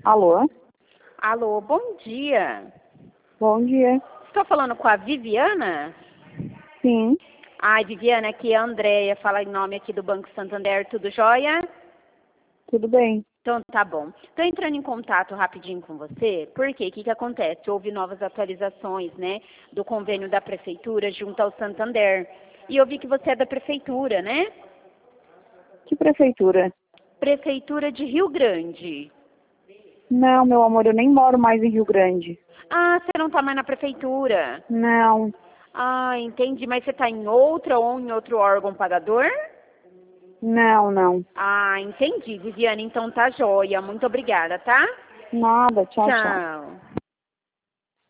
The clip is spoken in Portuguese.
Alô? Alô, bom dia. Bom dia. Estou falando com a Viviana? Sim, Ai, Viviana, aqui é a Andréia, fala em nome aqui do Banco Santander, tudo jóia? tudo bem. Então tá bom. Estou entrando em contato rapidinho com você, porque o que acontece? Houve novas atualizações, né, do convênio da Prefeitura junto ao Santander. E eu vi que você é da Prefeitura, né? Que prefeitura? Prefeitura de Rio Grande. Não, meu amor, eu nem moro mais em Rio Grande. Ah, você não está mais na Prefeitura? Não, Ah, entendi. Mas você está em outra ou em outro órgão pagador? não. Ah, entendi, Viviane. Então tá joia. Muito obrigada, tá? Nada, tchau, tchau. Tchau.